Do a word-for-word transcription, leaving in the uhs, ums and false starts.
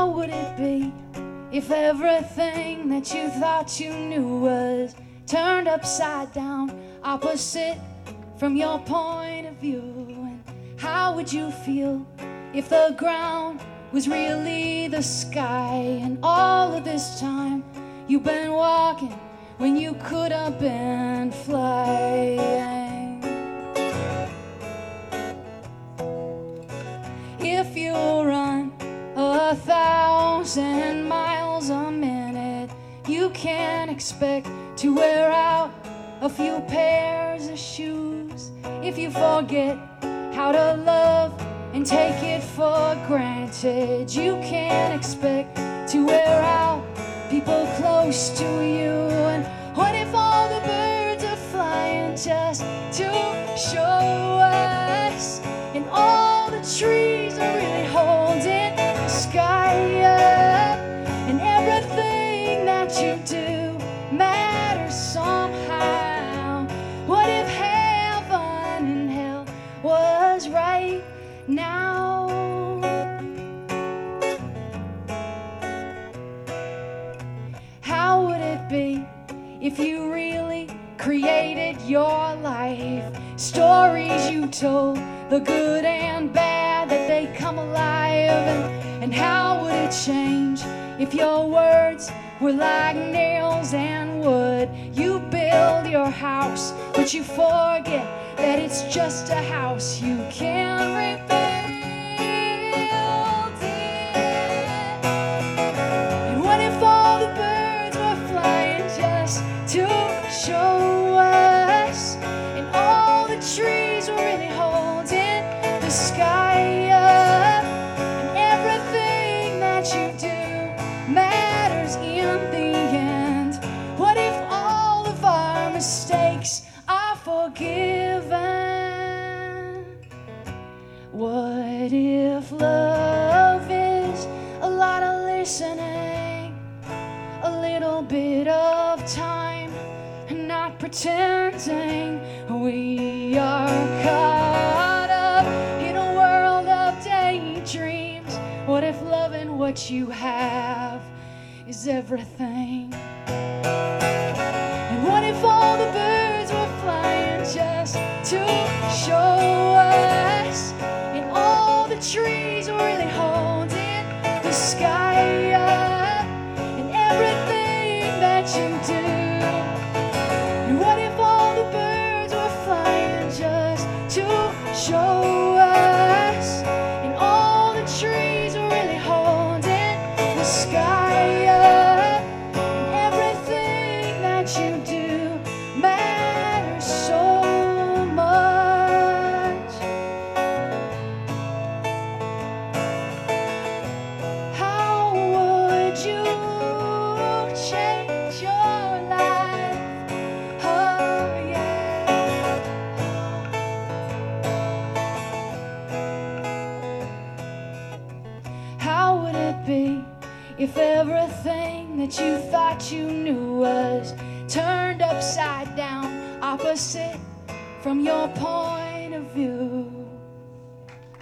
How would it be if everything that you thought you knew was turned upside down, opposite from your point of view? And how would you feel if the ground was really the sky, and all of this time you've been walking when you could have been flying? If you run a thousand miles a minute, you can't expect to wear out a few pairs of shoes. If you forget how to love and take it for granted, you can't expect to wear out people close to you. And what if all the birds are flying just to show us, and all the trees are really holding the sky up, and everything that you do matters somehow? What if heaven and hell was right now? How would it be if you really created your life? Stories you told, the good and bad, that they come alive. And, and how would it change if your words were like nails and wood? You build your house, but you forget that it's just a house. You can't rebuild it. And what if all the birds were flying just to show us, and all the trees were really holding the sky up, and everything that you do matters in the end? What if all of our mistakes are forgiven? What if love is a lot of listening, a little bit of time, and not pretending we are caught up in a world of daydreams? What if loving what you have is everything? And what if all the birds were flying just to show us, and all the trees were really holding the sky up, and everything that you do? And what if all the birds were flying just to show us, and all the trees were really holding the sky up, and everything that you do matters so much? How would you change your life? Oh yeah. How would it be if everything that you thought you knew was turned upside down, opposite from your point of view?